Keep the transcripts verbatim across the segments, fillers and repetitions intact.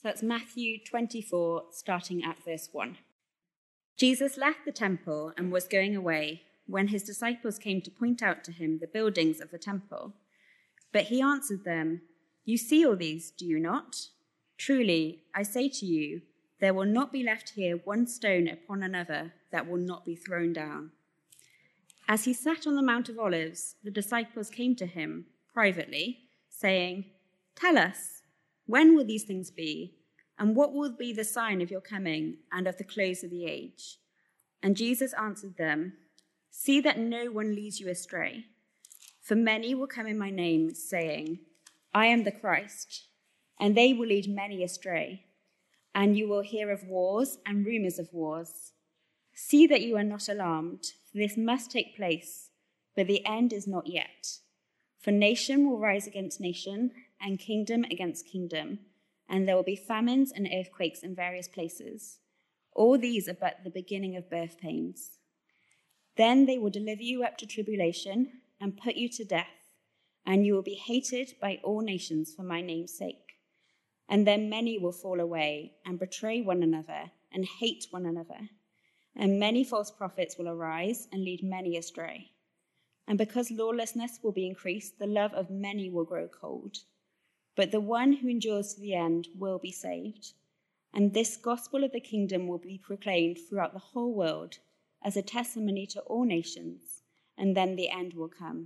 So that's Matthew twenty-four, starting at verse one. Jesus left the temple and was going away when his disciples came to point out to him the buildings of the temple. But he answered them, "You see all these, do you not? Truly, I say to you, there will not be left here one stone upon another that will not be thrown down." As he sat on the Mount of Olives, the disciples came to him privately, saying, "Tell us, when will these things be? And what will be the sign of your coming and of the close of the age?" And Jesus answered them, "See that no one leads you astray. For many will come in my name, saying, 'I am the Christ,' and they will lead many astray. And you will hear of wars and rumors of wars. See that you are not alarmed, for this must take place, but the end is not yet. For nation will rise against nation, and kingdom against kingdom, and there will be famines and earthquakes in various places. All these are but the beginning of birth pains. Then they will deliver you up to tribulation and put you to death, and you will be hated by all nations for my name's sake. And then many will fall away and betray one another and hate one another. And many false prophets will arise and lead many astray. And because lawlessness will be increased, the love of many will grow cold. But the one who endures to the end will be saved. And this gospel of the kingdom will be proclaimed throughout the whole world as a testimony to all nations, and then the end will come.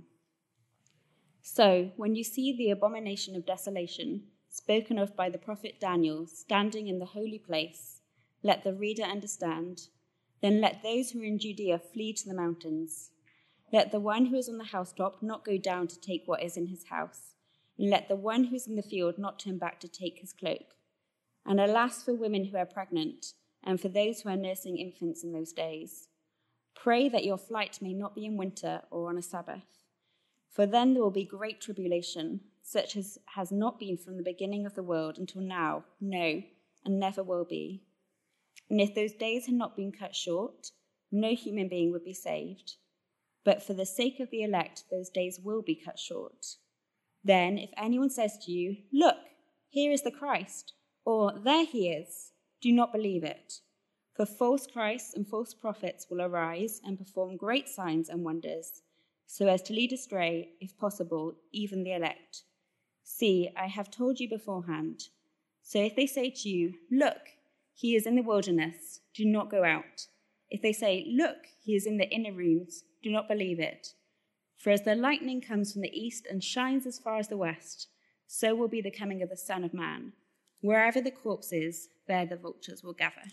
So, when you see the abomination of desolation spoken of by the prophet Daniel standing in the holy place, let the reader understand. Then let those who are in Judea flee to the mountains. Let the one who is on the housetop not go down to take what is in his house, and let the one who is in the field not turn back to take his cloak. And alas for women who are pregnant, and for those who are nursing infants in those days. Pray that your flight may not be in winter or on a Sabbath, for then there will be great tribulation, such as has not been from the beginning of the world until now, no, and never will be. And if those days had not been cut short, no human being would be saved. But for the sake of the elect, those days will be cut short. Then, if anyone says to you, 'Look, here is the Christ,' or 'There he is,' do not believe it. For false Christs and false prophets will arise and perform great signs and wonders, so as to lead astray, if possible, even the elect. See, I have told you beforehand. So if they say to you, 'Look, he is in the wilderness,' do not go out. If they say, 'Look, he is in the inner rooms,' do not believe it. For as the lightning comes from the east and shines as far as the west, so will be the coming of the Son of Man. Wherever the corpse is, there the vultures will gather."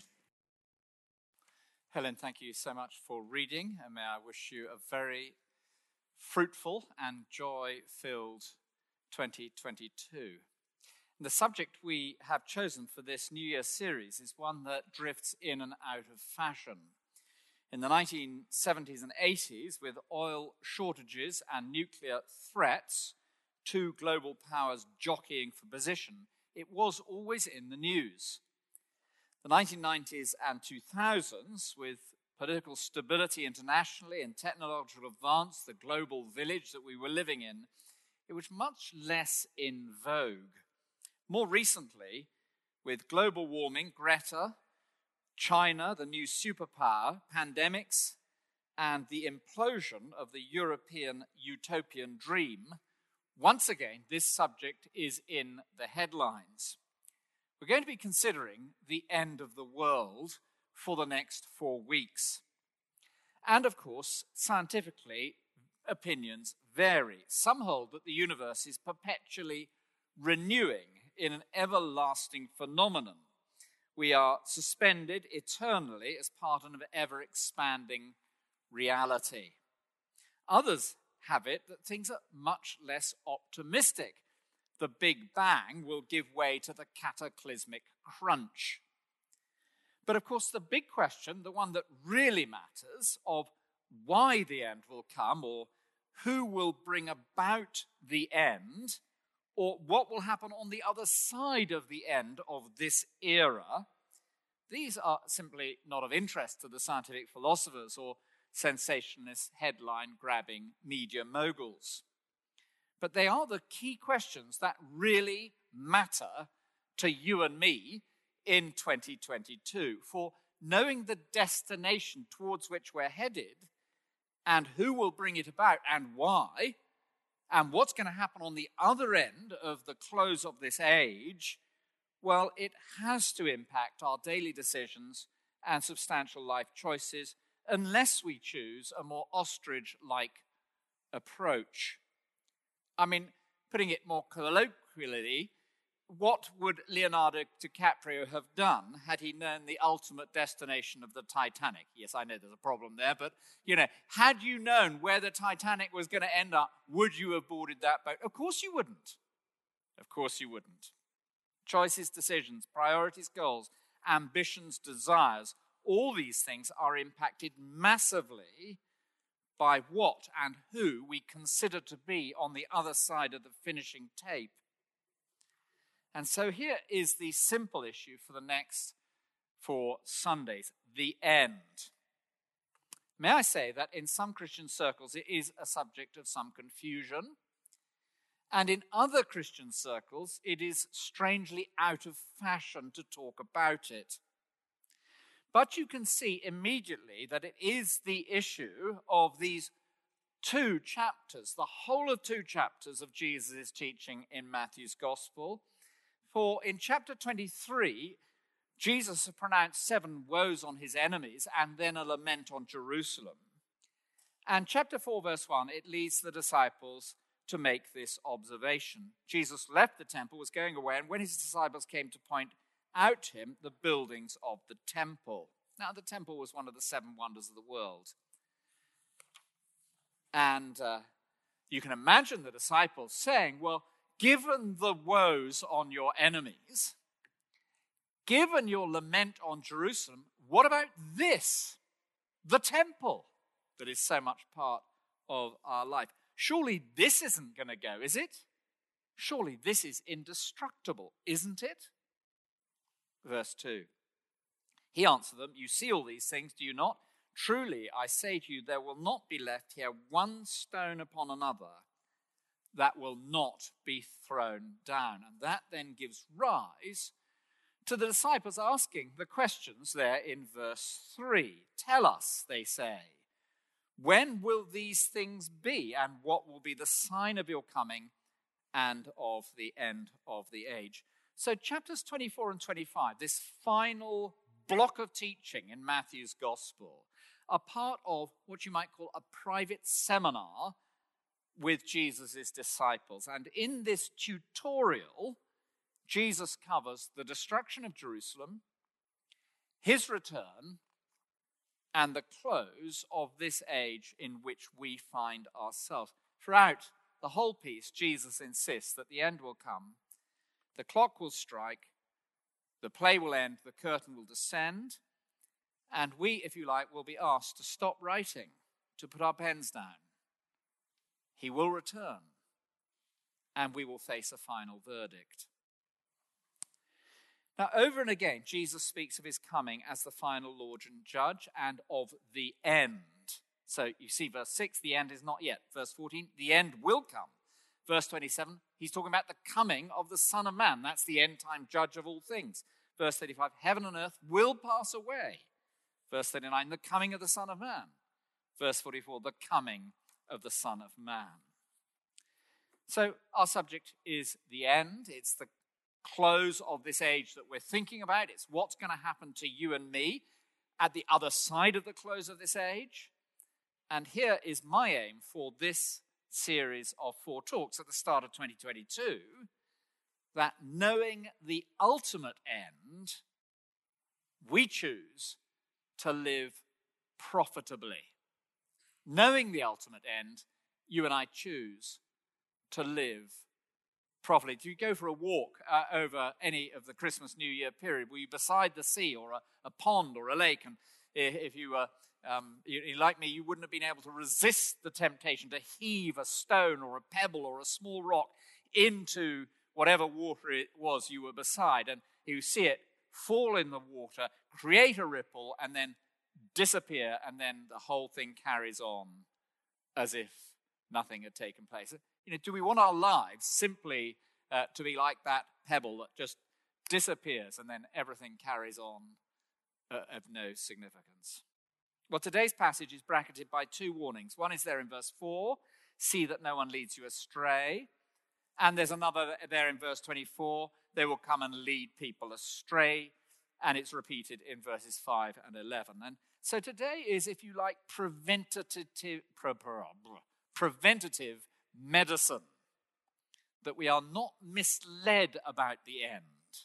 Helen, thank you so much for reading, and may I wish you a very fruitful and joy-filled twenty twenty-two. And the subject we have chosen for this New Year series is one that drifts in and out of fashion. In the nineteen seventies and eighties, with oil shortages and nuclear threats, two global powers jockeying for position, it was always in the news. The nineteen nineties and two thousands, with political stability internationally and technological advance, the global village that we were living in, it was much less in vogue. More recently, with global warming, Greta, China, the new superpower, pandemics, and the implosion of the European utopian dream, once again, this subject is in the headlines. We're going to be considering the end of the world for the next four weeks. And of course, scientifically, opinions vary. Some hold that the universe is perpetually renewing in an everlasting phenomenon. We are suspended eternally as part of an ever-expanding reality. Others have it that things are much less optimistic. The Big Bang will give way to the cataclysmic crunch. But of course, the big question, the one that really matters, of why the end will come, or who will bring about the end, or what will happen on the other side of the end of this era, these are simply not of interest to the scientific philosophers or sensationalist headline-grabbing media moguls. But they are the key questions that really matter to you and me in twenty twenty-two. For knowing the destination towards which we're headed and who will bring it about and why, and what's going to happen on the other end of the close of this age, well, it has to impact our daily decisions and substantial life choices unless we choose a more ostrich-like approach. I mean, putting it more colloquially, what would Leonardo DiCaprio have done had he known the ultimate destination of the Titanic? Yes, I know there's a problem there, but, you know, had you known where the Titanic was going to end up, would you have boarded that boat? Of course you wouldn't. Of course you wouldn't. Choices, decisions, priorities, goals, ambitions, desires, all these things are impacted massively by what and who we consider to be on the other side of the finishing tape. And so here is the simple issue for the next four Sundays, the end. May I say that in some Christian circles it is a subject of some confusion, and in other Christian circles it is strangely out of fashion to talk about it. But you can see immediately that it is the issue of these two chapters, the whole of two chapters of Jesus' teaching in Matthew's Gospel. For in chapter twenty-three, Jesus pronounced seven woes on his enemies and then a lament on Jerusalem. And chapter four, verse one, it leads the disciples to make this observation. Jesus left the temple, was going away, and when his disciples came to point out to him the buildings of the temple. Now, the temple was one of the seven wonders of the world. And uh, you can imagine the disciples saying, well, given the woes on your enemies, given your lament on Jerusalem, what about this? The temple that is so much part of our life. Surely this isn't going to go, is it? Surely this is indestructible, isn't it? Verse two. He answered them, you see all these things, do you not? Truly, I say to you, there will not be left here one stone upon another that will not be thrown down. And that then gives rise to the disciples asking the questions there in verse three. Tell us, they say, when will these things be, and what will be the sign of your coming and of the end of the age? So chapters twenty-four and twenty-five, this final block of teaching in Matthew's Gospel, are part of what you might call a private seminar with Jesus' disciples. And in this tutorial, Jesus covers the destruction of Jerusalem, his return, and the close of this age in which we find ourselves. Throughout the whole piece, Jesus insists that the end will come, the clock will strike, the play will end, the curtain will descend, and we, if you like, will be asked to stop writing, to put our pens down. He will return, and we will face a final verdict. Now, over and again, Jesus speaks of his coming as the final Lord and Judge and of the end. So you see verse six, the end is not yet. Verse fourteen, the end will come. Verse twenty-seven, he's talking about the coming of the Son of Man. That's the end-time judge of all things. Verse thirty-five, heaven and earth will pass away. Verse thirty-nine, the coming of the Son of Man. Verse forty-four, the coming of the Son of Man. So our subject is the end. It's the close of this age that we're thinking about. It's what's going to happen to you and me at the other side of the close of this age. And here is my aim for this series of four talks at the start of twenty twenty-two, that knowing the ultimate end, we choose to live profitably. Knowing the ultimate end, you and I choose to live properly. Do you go for a walk uh, over any of the Christmas, New Year period? Were you beside the sea or a, a pond or a lake? And if you were, um, you, you, like me, you wouldn't have been able to resist the temptation to heave a stone or a pebble or a small rock into whatever water it was you were beside. And you see it fall in the water, create a ripple, and then disappear, and then the whole thing carries on as if nothing had taken place. You know, do we want our lives simply uh, to be like that pebble that just disappears, and then everything carries on uh, of no significance. Well, today's passage is bracketed by two warnings. One is there in verse four, see that no one leads you astray. And there's another there in verse twenty-four, they will come and lead people astray. And it's repeated in verses five and eleven. And so today is, if you like, preventative, preventative medicine, that we are not misled about the end,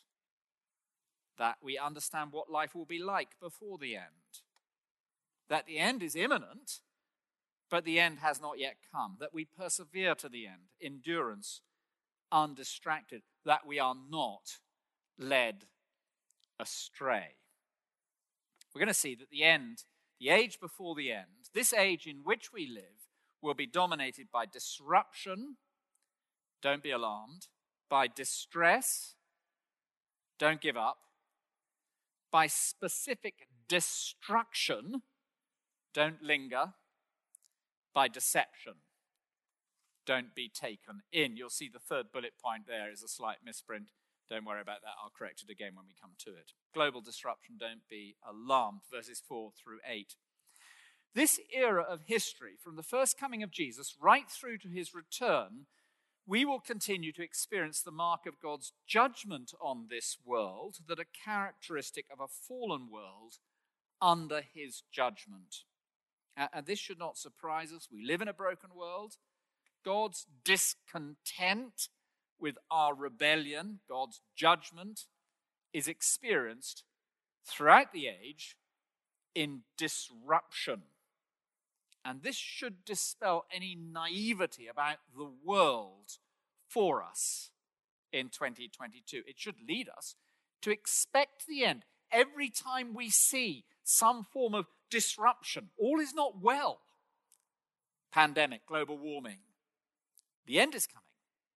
that we understand what life will be like before the end, that the end is imminent, but the end has not yet come, that we persevere to the end, endurance, undistracted, that we are not led astray. We're going to see that the end, the age before the end, this age in which we live, will be dominated by disruption, don't be alarmed, by distress, don't give up, by specific destruction, don't linger, by deception, don't be taken in. You'll see the third bullet point there is a slight misprint. Don't worry about that. I'll correct it again when we come to it. Global disruption, don't be alarmed. Verses four through eight. This era of history, from the first coming of Jesus right through to his return, we will continue to experience the mark of God's judgment on this world that are characteristic of a fallen world under his judgment. And this should not surprise us. We live in a broken world. God's discontent with our rebellion, God's judgment, is experienced throughout the age in disruption. And this should dispel any naivety about the world for us in twenty twenty-two. It should lead us to expect the end. Every time we see some form of disruption, all is not well. Pandemic, global warming. The end is coming.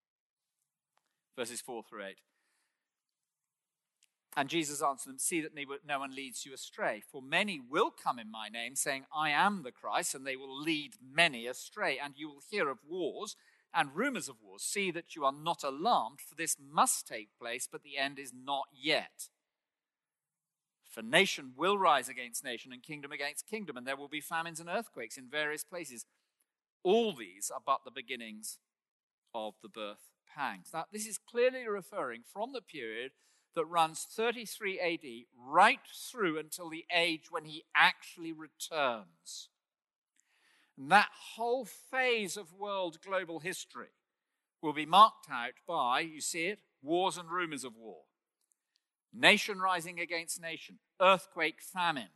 Verses four through eight. And Jesus answered them, see that no one leads you astray. For many will come in my name, saying, I am the Christ, and they will lead many astray. And you will hear of wars and rumors of wars. See that you are not alarmed, for this must take place, but the end is not yet. For nation will rise against nation, and kingdom against kingdom, and there will be famines and earthquakes in various places. All these are but the beginnings of the birth pangs. Now, this is clearly referring from the period that runs thirty-three A D right through until the age when he actually returns. And that whole phase of world global history will be marked out by, you see it, wars and rumors of war, nation rising against nation, earthquake, famine.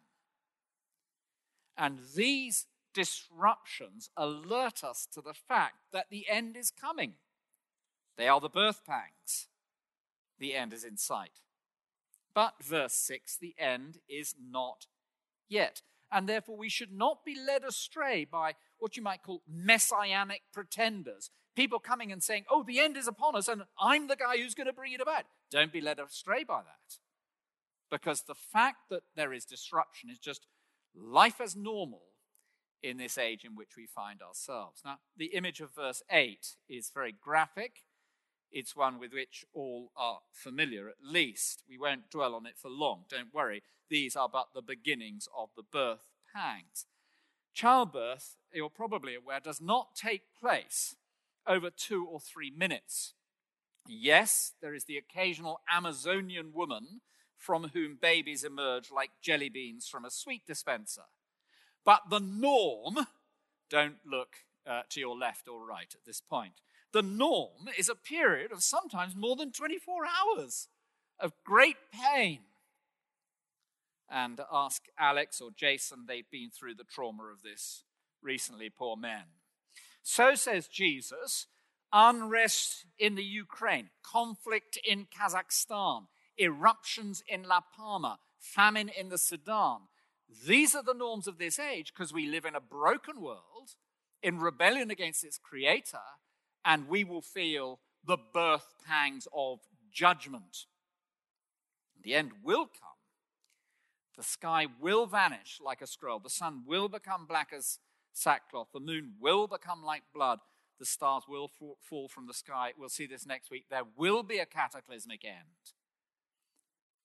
And these disruptions alert us to the fact that the end is coming. They are the birth pangs. The end is in sight. But, verse six, the end is not yet. And therefore we should not be led astray by what you might call messianic pretenders. People coming and saying, oh, the end is upon us and I'm the guy who's going to bring it about. Don't be led astray by that. Because the fact that there is disruption is just life as normal in this age in which we find ourselves. Now, the image of verse eight is very graphic. It's one with which all are familiar, at least. We won't dwell on it for long, don't worry. These are but the beginnings of the birth pangs. Childbirth, you're probably aware, does not take place over two or three minutes. Yes, there is the occasional Amazonian woman from whom babies emerge like jelly beans from a sweet dispenser. But the norm, don't look uh, to your left or right at this point, the norm is a period of sometimes more than twenty-four hours of great pain. And ask Alex or Jason, they've been through the trauma of this recently, poor men. So says Jesus, unrest in the Ukraine, conflict in Kazakhstan, eruptions in La Palma, famine in the Sudan. These are the norms of this age because we live in a broken world, in rebellion against its creator, and we will feel the birth pangs of judgment. The end will come. The sky will vanish like a scroll. The sun will become black as sackcloth. The moon will become like blood. The stars will fall from the sky. We'll see this next week. There will be a cataclysmic end.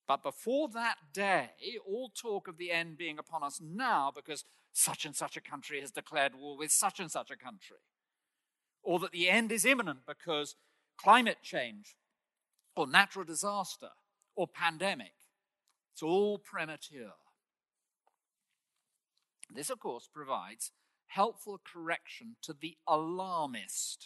But before that day, all talk of the end being upon us now because such and such a country has declared war with such and such a country, or that the end is imminent because climate change or natural disaster or pandemic, it's all premature. This, of course, provides helpful correction to the alarmist.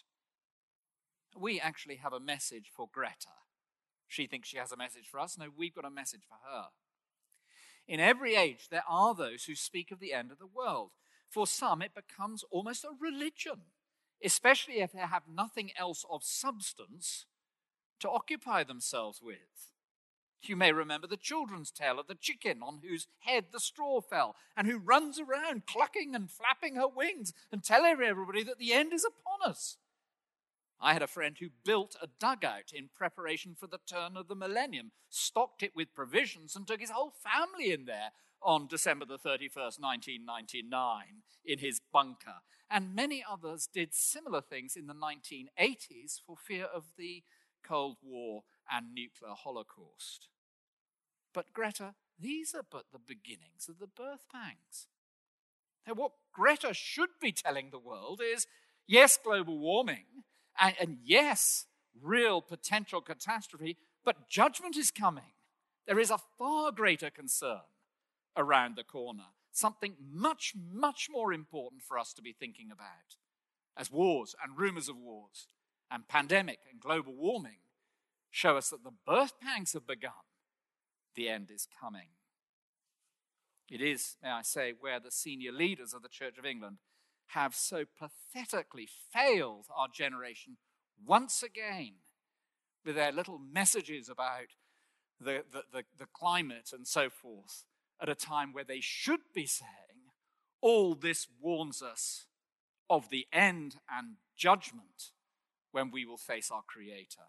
We actually have a message for Greta. She thinks she has a message for us. No, we've got a message for her. In every age, there are those who speak of the end of the world. For some, it becomes almost a religion, especially if they have nothing else of substance to occupy themselves with. You may remember the children's tale of the chicken on whose head the straw fell and who runs around clucking and flapping her wings and telling everybody that the end is upon us. I had a friend who built a dugout in preparation for the turn of the millennium, stocked it with provisions and took his whole family in there on December the thirty-first, nineteen ninety-nine, in his bunker. And many others did similar things in the nineteen eighties for fear of the Cold War and nuclear holocaust. But Greta, these are but the beginnings of the birth pangs. Now, what Greta should be telling the world is, yes, global warming, and, and yes, real potential catastrophe, but judgment is coming. There is a far greater concern around the corner, something much, much more important for us to be thinking about, as wars and rumors of wars and pandemic and global warming show us that the birth pangs have begun. The end is coming. It is, may I say, where the senior leaders of the Church of England have so pathetically failed our generation once again with their little messages about the, the, the, the climate and so forth, at a time where they should be saying, all this warns us of the end and judgment when we will face our Creator.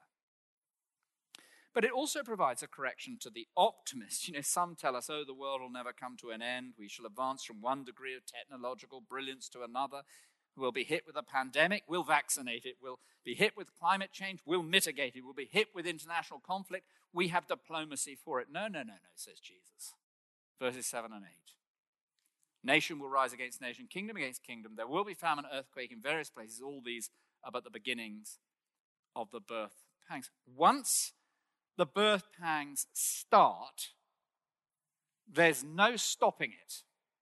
But it also provides a correction to the optimist. You know, some tell us, oh, the world will never come to an end. We shall advance from one degree of technological brilliance to another. We'll be hit with a pandemic. We'll vaccinate it. We'll be hit with climate change. We'll mitigate it. We'll be hit with international conflict. We have diplomacy for it. No, no, no, no, says Jesus. Verses seven and eight. Nation will rise against nation, kingdom against kingdom. There will be famine, earthquake in various places. All these are but the beginnings of the birth pangs. Once the birth pangs start, there's no stopping it.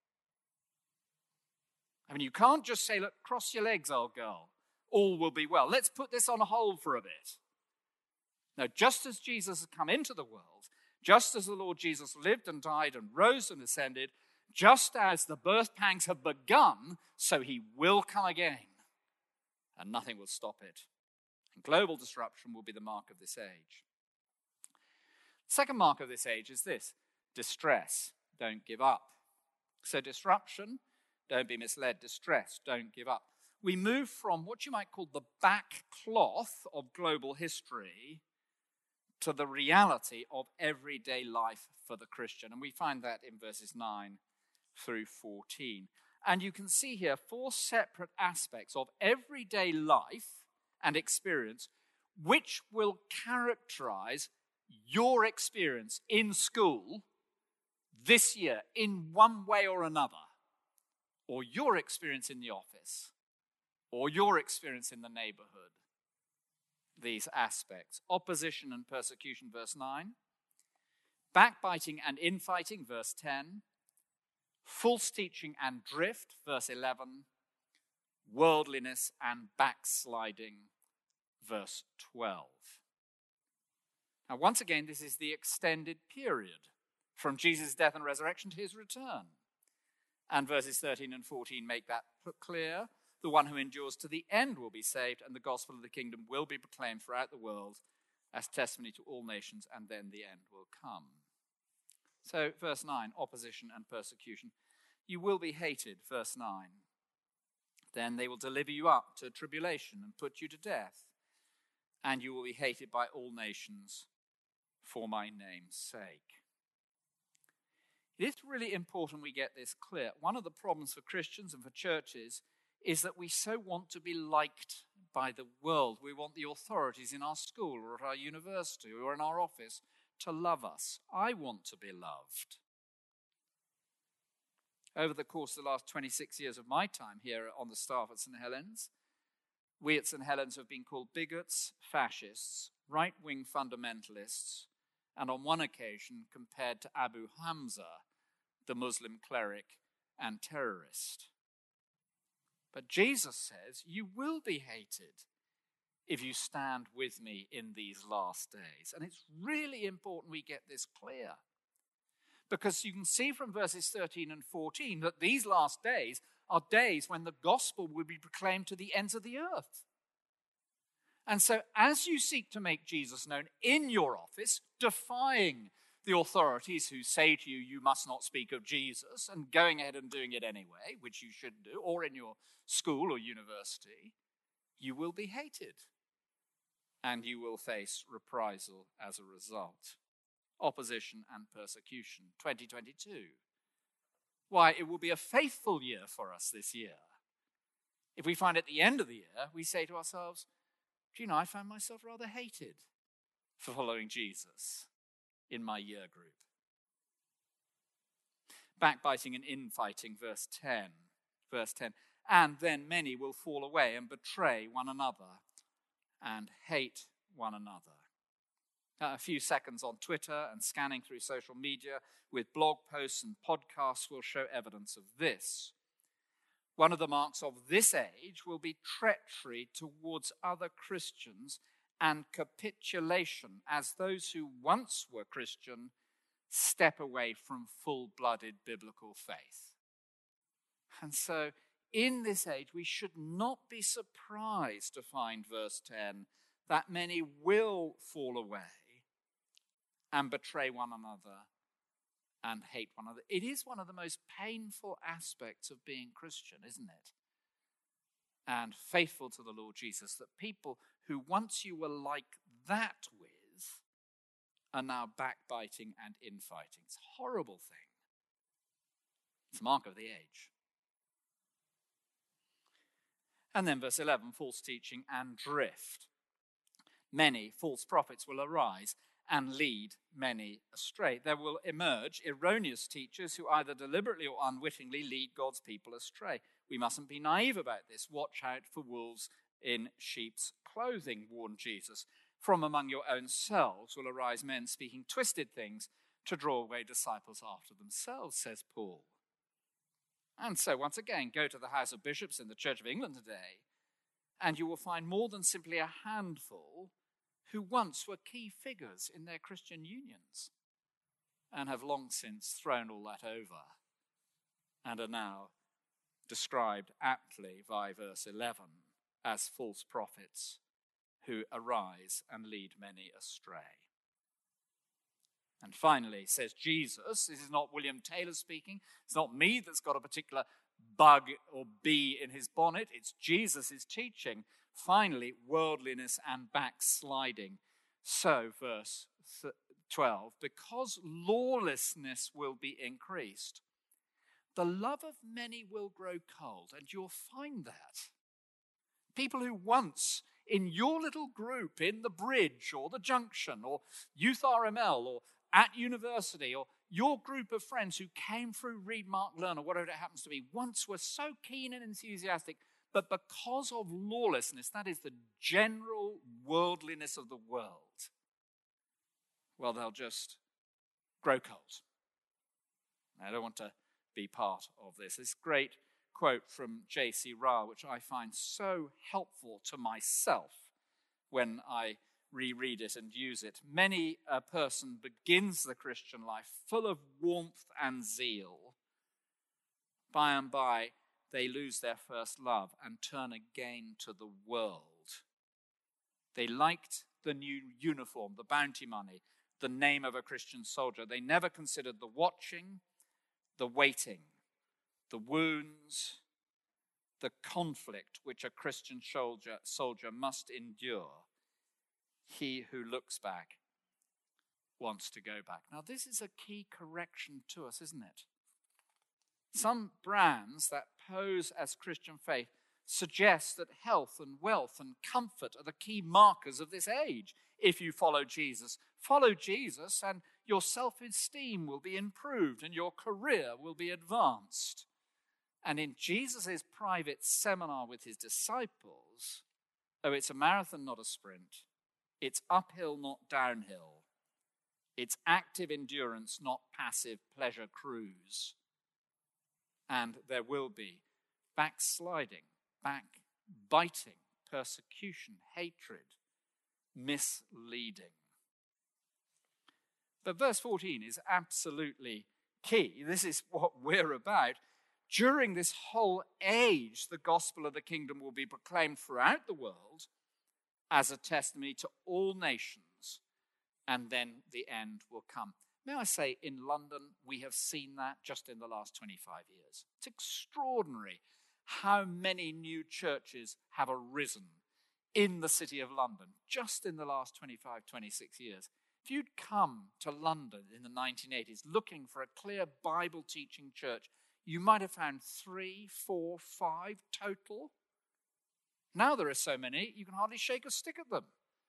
I mean, you can't just say, look, cross your legs, old girl. All will be well. Let's put this on hold for a bit. Now, just as Jesus has come into the world, just as the Lord Jesus lived and died and rose and ascended, just as the birth pangs have begun, so he will come again. And nothing will stop it. And global disruption will be the mark of this age. The second mark of this age is this: distress. Don't give up. So disruption, don't be misled. Distress, don't give up. We move from what you might call the back cloth of global history to the reality of everyday life for the Christian. And we find that in verses nine through fourteen. And you can see here four separate aspects of everyday life and experience which will characterize your experience in school this year in one way or another, or your experience in the office, or your experience in the neighborhood. These aspects: opposition and persecution, verse nine, backbiting and infighting, verse ten, false teaching and drift, verse eleven, worldliness and backsliding, verse twelve. Now, once again, this is the extended period from Jesus' death and resurrection to his return. And verses thirteen and fourteen make that clear. The one who endures to the end will be saved, and the gospel of the kingdom will be proclaimed throughout the world as testimony to all nations, and then the end will come. So, verse nine, opposition and persecution. You will be hated, verse nine. Then they will deliver you up to tribulation and put you to death, and you will be hated by all nations for my name's sake. It is really important we get this clear. One of the problems for Christians and for churches is that we so want to be liked by the world. We want the authorities in our school or at our university or in our office to love us. I want to be loved. Over the course of the last twenty-six years of my time here on the staff at St Helens, we at St Helens have been called bigots, fascists, right-wing fundamentalists, and on one occasion compared to Abu Hamza, the Muslim cleric and terrorist. But Jesus says, you will be hated if you stand with me in these last days. And it's really important we get this clear. Because you can see from verses thirteen and fourteen that these last days are days when the gospel will be proclaimed to the ends of the earth. And so as you seek to make Jesus known in your office, defying the authorities who say to you, you must not speak of Jesus, and going ahead and doing it anyway, which you should do, or in your school or university, you will be hated. And you will face reprisal as a result. Opposition and persecution. twenty twenty-two. Why, it will be a faithful year for us this year. If we find at the end of the year, we say to ourselves, do you know, I found myself rather hated for following Jesus in my year group. Backbiting and infighting, verse ten. Verse ten. And then many will fall away and betray one another and hate one another. Uh, a few seconds on Twitter and scanning through social media with blog posts and podcasts will show evidence of this. One of the marks of this age will be treachery towards other Christians and capitulation as those who once were Christian step away from full-blooded biblical faith. And so in this age, we should not be surprised to find, verse ten, that many will fall away and betray one another and hate one another. It is one of the most painful aspects of being Christian, isn't it? And faithful to the Lord Jesus, that people who once you were like that with are now backbiting and infighting. It's a horrible thing. It's a mark of the age. And then verse eleven, false teaching and drift. Many false prophets will arise and lead many astray. There will emerge erroneous teachers who either deliberately or unwittingly lead God's people astray. We mustn't be naive about this. Watch out for wolves in sheep's clothing, warned Jesus. From among your own selves will arise men speaking twisted things to draw away disciples after themselves, says Paul. And so once again, go to the House of Bishops in the Church of England today, and you will find more than simply a handful who once were key figures in their Christian unions and have long since thrown all that over and are now described aptly by verse eleven as false prophets who arise and lead many astray. And finally, says Jesus, this is not William Taylor speaking, it's not me that's got a particular bug or bee in his bonnet, it's Jesus' teaching. Finally, worldliness and backsliding. So, verse twelve, because lawlessness will be increased, the love of many will grow cold, and you'll find that. People who once, in your little group, in the bridge or the junction or Youth R M L or at university or your group of friends who came through Read, Mark, Learn or whatever it happens to be, once were so keen and enthusiastic, but because of lawlessness, that is the general worldliness of the world, well, they'll just grow cold. I don't want to be part of this. This great quote from J C Ryle, which I find so helpful to myself when I reread it and use it. Many a person begins the Christian life full of warmth and zeal. By and by, they lose their first love and turn again to the world. They liked the new uniform, the bounty money, the name of a Christian soldier. They never considered the watching, the waiting, the wounds, the conflict which a Christian soldier, soldier must endure. He who looks back wants to go back. Now, this is a key correction to us, isn't it? Some brands that pose as Christian faith suggest that health and wealth and comfort are the key markers of this age. If you follow Jesus, Follow Jesus and your self-esteem will be improved and your career will be advanced. And in Jesus' private seminar with his disciples, oh, it's a marathon, not a sprint. It's uphill, not downhill. It's active endurance, not passive pleasure cruise. And there will be backsliding, backbiting, persecution, hatred, misleading. But verse fourteen is absolutely key. This is what we're about. During this whole age, the gospel of the kingdom will be proclaimed throughout the world as a testimony to all nations, and then the end will come. May I say, in London, we have seen that just in the last twenty-five years. It's extraordinary how many new churches have arisen in the city of London just in the last twenty-five, twenty-six years. If you'd come to London in the nineteen eighties looking for a clear Bible-teaching church, you might have found three, four, five total. Now there are so many, you can hardly shake a stick at them.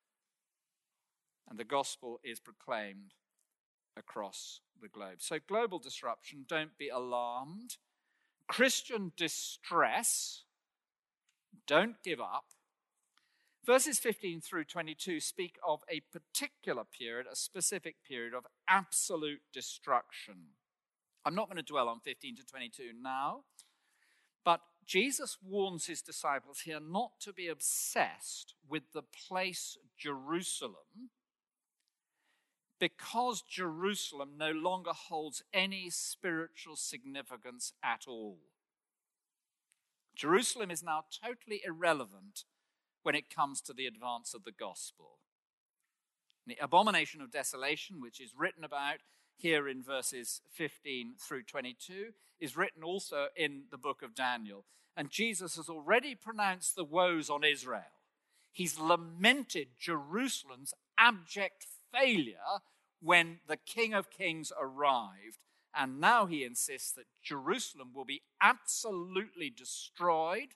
And the gospel is proclaimed across the globe. So global disruption, don't be alarmed. Christian distress, don't give up. Verses fifteen through twenty-two speak of a particular period, a specific period of absolute destruction. I'm not going to dwell on fifteen to twenty-two now, but Jesus warns his disciples here not to be obsessed with the place Jerusalem, because Jerusalem no longer holds any spiritual significance at all. Jerusalem is now totally irrelevant when it comes to the advance of the gospel. The abomination of desolation, which is written about here in verses fifteen through twenty-two, is written also in the book of Daniel. And Jesus has already pronounced the woes on Israel. He's lamented Jerusalem's abject failure when the King of Kings arrived. And now he insists that Jerusalem will be absolutely destroyed,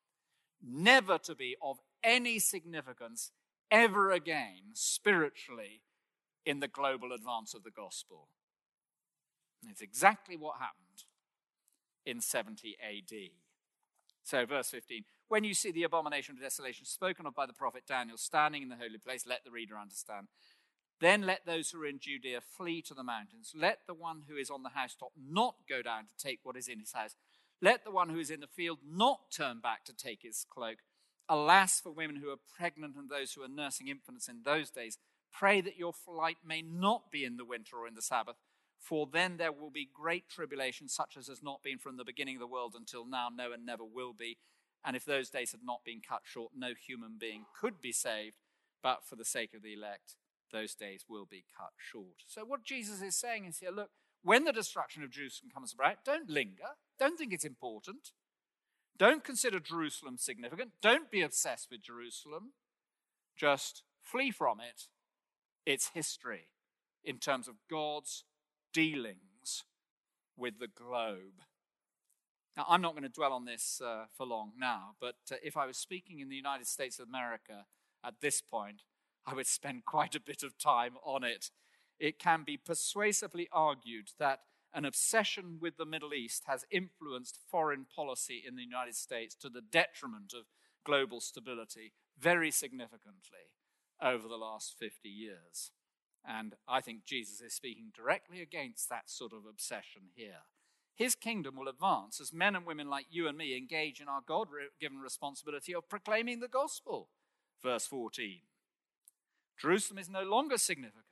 never to be of any significance ever again spiritually in the global advance of the gospel. And it's exactly what happened in seventy A D. So verse fifteen, when you see the abomination of desolation spoken of by the prophet Daniel standing in the holy place, let the reader understand. Then let those who are in Judea flee to the mountains. Let the one who is on the housetop not go down to take what is in his house. Let the one who is in the field not turn back to take his cloak. Alas for women who are pregnant and those who are nursing infants in those days. Pray that your flight may not be in the winter or in the Sabbath, for then there will be great tribulation, such as has not been from the beginning of the world until now, no, and never will be. And if those days had not been cut short, no human being could be saved, but for the sake of the elect, those days will be cut short. So what Jesus is saying is here, look, when the destruction of Jerusalem comes about, don't linger. Don't think it's important. Don't consider Jerusalem significant. Don't be obsessed with Jerusalem. Just flee from it. It's history in terms of God's dealings with the globe. Now, I'm not going to dwell on this uh, for long now, but uh, if I was speaking in the United States of America at this point, I would spend quite a bit of time on it. It can be persuasively argued that an obsession with the Middle East has influenced foreign policy in the United States to the detriment of global stability very significantly over the last fifty years. And I think Jesus is speaking directly against that sort of obsession here. His kingdom will advance as men and women like you and me engage in our God-given responsibility of proclaiming the gospel. Verse fourteen. Jerusalem is no longer significant,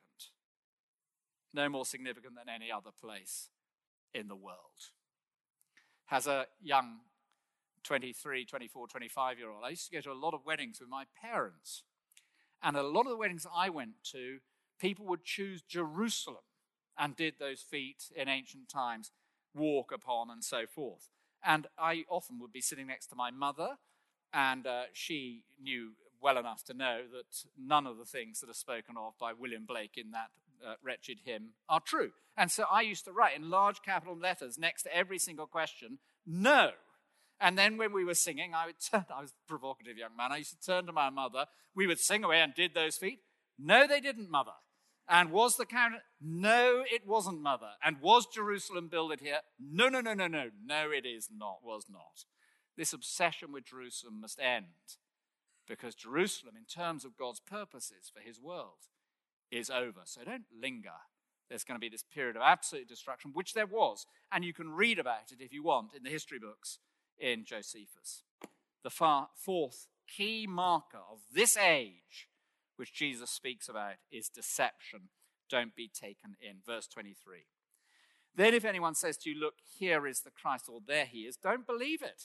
no more significant than any other place in the world. As a young twenty-three, twenty-four, twenty-five-year-old, I used to go to a lot of weddings with my parents. And at a lot of the weddings I went to, people would choose Jerusalem and did those feet in ancient times, walk upon and so forth. And I often would be sitting next to my mother, and uh, she knew well enough to know that none of the things that are spoken of by William Blake in that uh, wretched hymn are true. And so I used to write in large capital letters next to every single question, no. And then when we were singing, I would turn, I was a provocative young man, I used to turn to my mother, we would sing away and did those feet. No, they didn't, Mother. And was the counter? No, it wasn't, mother. And was Jerusalem builded here? No, no, no, no, no. No, it is not, was not. This obsession with Jerusalem must end, because Jerusalem, in terms of God's purposes for his world, is over. So don't linger. There's going to be this period of absolute destruction, which there was. And you can read about it if you want in the history books in Josephus. The far, fourth key marker of this age, which Jesus speaks about, is deception. Don't be taken in. Verse twenty-three. Then if anyone says to you, look, here is the Christ, or there he is, don't believe it.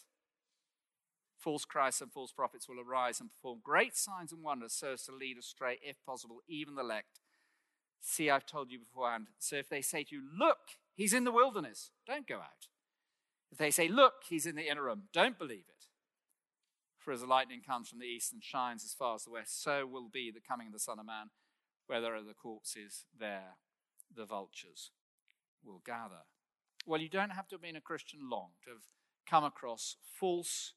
False Christs and false prophets will arise and perform great signs and wonders so as to lead astray, if possible, even the elect. See, I've told you beforehand. So if they say to you, look, he's in the wilderness, don't go out. If they say, look, he's in the inner room, don't believe it. For as the lightning comes from the east and shines as far as the west, so will be the coming of the Son of Man. Where there are the corpses, there the vultures will gather. Well, you don't have to have been a Christian long to have come across false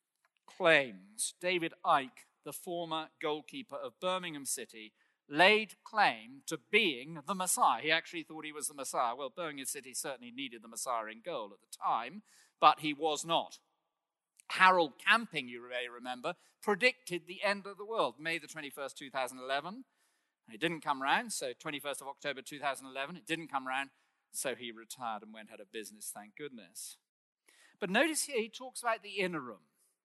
claims. David Icke, the former goalkeeper of Birmingham City, laid claim to being the Messiah. He actually thought he was the Messiah. Well, Birmingham City certainly needed the Messiah in goal at the time, but he was not. Harold Camping, you may remember, predicted the end of the world, May the twenty-first, two thousand eleven. It didn't come round, so twenty-first of October, two thousand eleven, it didn't come round, so he retired and went out of business, thank goodness. But notice here he talks about the inner room.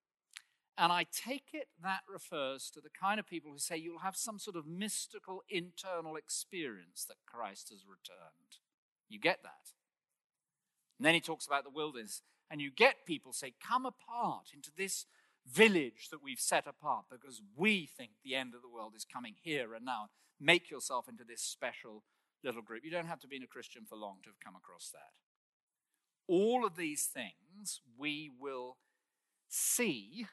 And I take it that refers to the kind of people who say you'll have some sort of mystical internal experience that Christ has returned. You get that? And then he talks about the wilderness. And you get people say, come apart into this village that we've set apart because we think the end of the world is coming here and now. Make yourself into this special little group. You don't have to be a Christian for long to have come across that. All of these things we will see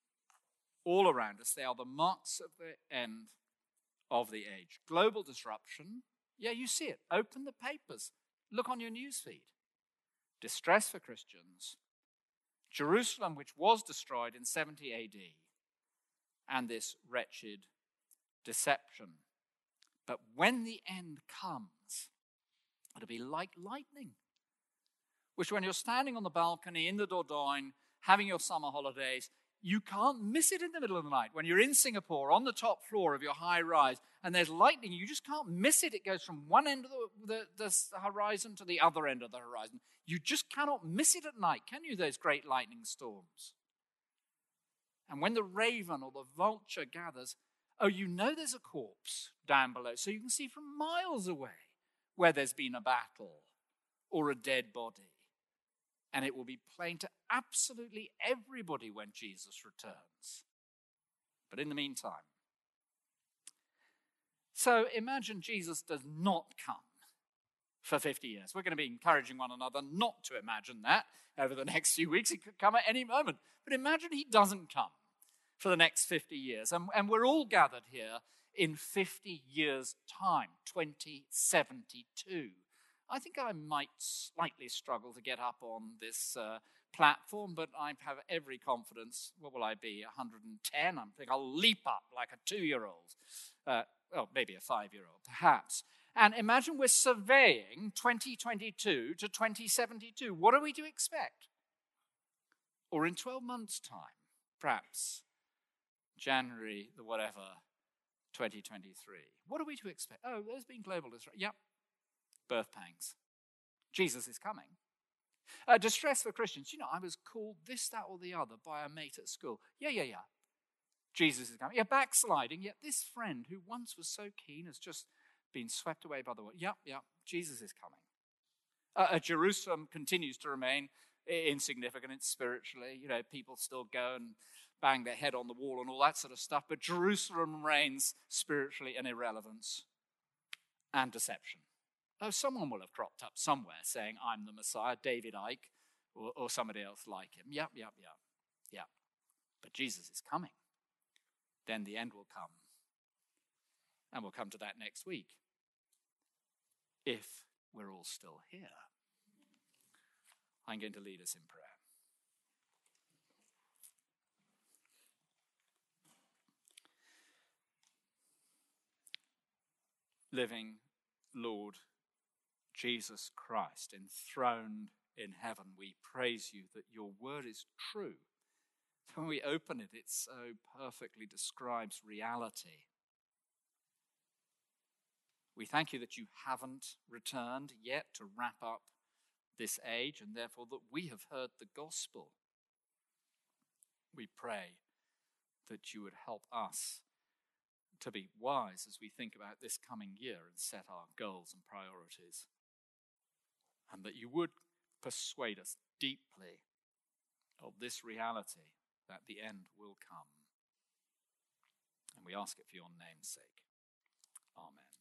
all around us. They are the marks of the end of the age. Global disruption. Yeah, you see it. Open the papers. Look on your newsfeed. Distress for Christians. Jerusalem, which was destroyed in seventy A D. And this wretched deception. But when the end comes, it'll be like lightning. Which when you're standing on the balcony in the Dordogne, having your summer holidays, you can't miss it in the middle of the night. When you're in Singapore, on the top floor of your high rise, and there's lightning, you just can't miss it. It goes from one end of the, the, the horizon to the other end of the horizon. You just cannot miss it at night, can you, those great lightning storms? And when the raven or the vulture gathers, oh, you know there's a corpse down below, so you can see from miles away where there's been a battle or a dead body. And it will be plain to absolutely everybody when Jesus returns. But in the meantime, so imagine Jesus does not come for fifty years. We're going to be encouraging one another not to imagine that over the next few weeks. He could come at any moment. But imagine he doesn't come for the next fifty years. And, and we're all gathered here in fifty years' time, twenty seventy-two. I think I might slightly struggle to get up on this uh, platform, but I have every confidence. What will I be, one hundred ten? I think I'll leap up like a two-year-old. Uh, well, maybe a five-year-old, perhaps. And imagine we're surveying twenty twenty-two to twenty seventy-two. What are we to expect? Or in twelve months' time, perhaps, January, the whatever, twenty twenty-three. What are we to expect? Oh, there's been global disruption. Yep. Birth pangs. Jesus is coming. Uh, distress for Christians. You know, I was called this, that, or the other by a mate at school. Yeah, yeah, yeah. Jesus is coming. Yeah, backsliding. Yet this friend who once was so keen has just been swept away by the world. Yep, yep. Jesus is coming. Uh, uh, Jerusalem continues to remain insignificant spiritually. You know, people still go and bang their head on the wall and all that sort of stuff. But Jerusalem remains spiritually an irrelevance and deception. Oh, someone will have cropped up somewhere saying, I'm the Messiah, David Icke, or, or somebody else like him. Yep, yep, yep, yep. But Jesus is coming. Then the end will come. And we'll come to that next week. If we're all still here. I'm going to lead us in prayer. living Lord Jesus Christ, enthroned in heaven, we praise you that your word is true. When we open it, it so perfectly describes reality. We thank you that you haven't returned yet to wrap up this age, and therefore that we have heard the gospel. We pray that you would help us to be wise as we think about this coming year and set our goals and priorities, and that you would persuade us deeply of this reality that the end will come. And we ask it for your name's sake. Amen.